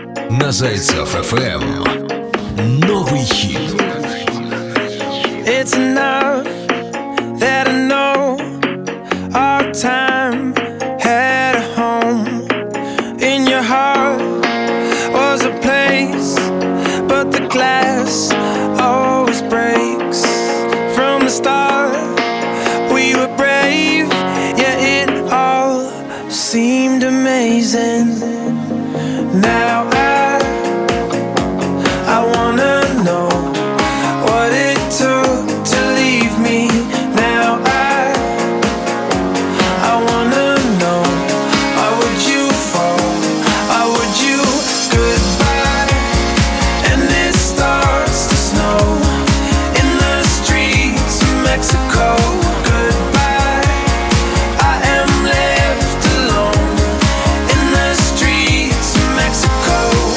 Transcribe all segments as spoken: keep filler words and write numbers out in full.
На Зайцев эф эм новый хит. It's enough that I know our time had a home. In your heart was a place, but the glass always breaks. From the start, we were brave, yeah, it all seemed amazing. Now I, I wanna know what it took to leave me. Now I, I wanna know, why would you fall? Why would you? Goodbye. And it starts to snow in the streets of Mexico. Goodbye. I am left alone in the streets of Mexico.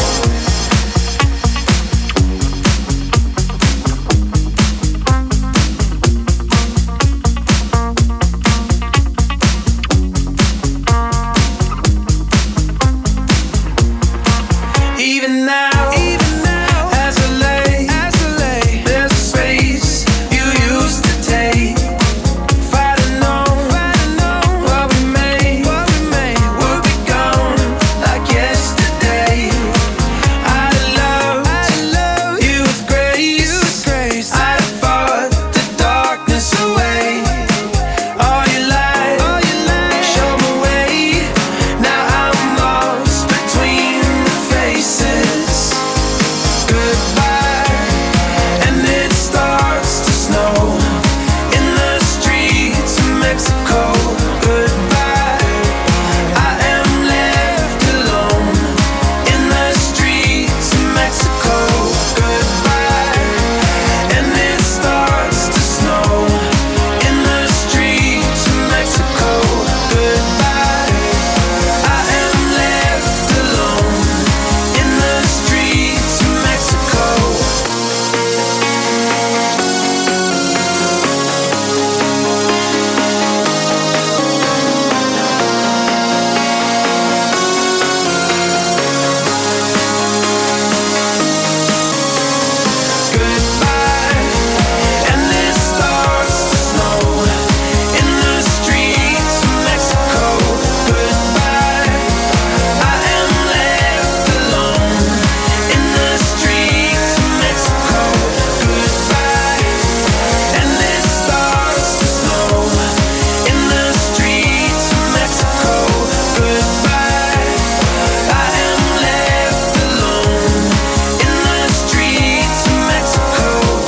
Even now, even now, as I lay, as I lay, there's a space you used to take. If I'd have known, if I'd have known what we made, what we made, would be gone like yesterday. I'd have loved, I'd have loved you with grace, you with grace. I'd have fought the darkness away. All your light, all your light, showed me way. Now I'm lost between the faces. Goodbye. And it starts to snow in the streets of Mexico. Goodbye. I am left alone in the streets of Mexico. Goodbye. And it starts to snow in the streets of Mexico. Goodbye. I am left alone in the streets of Mexico. Goodbye. And it starts to snow in the streets of Mexico. Goodbye. I am left alone in the streets of Mexico. Goodbye. And it starts to snow in the streets of Mexico. Goodbye. I am left alone in the streets of Mexico.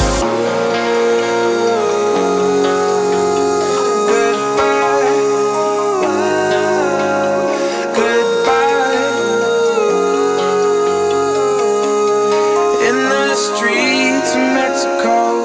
Goodbye. Goodbye. In the streets of Mexico.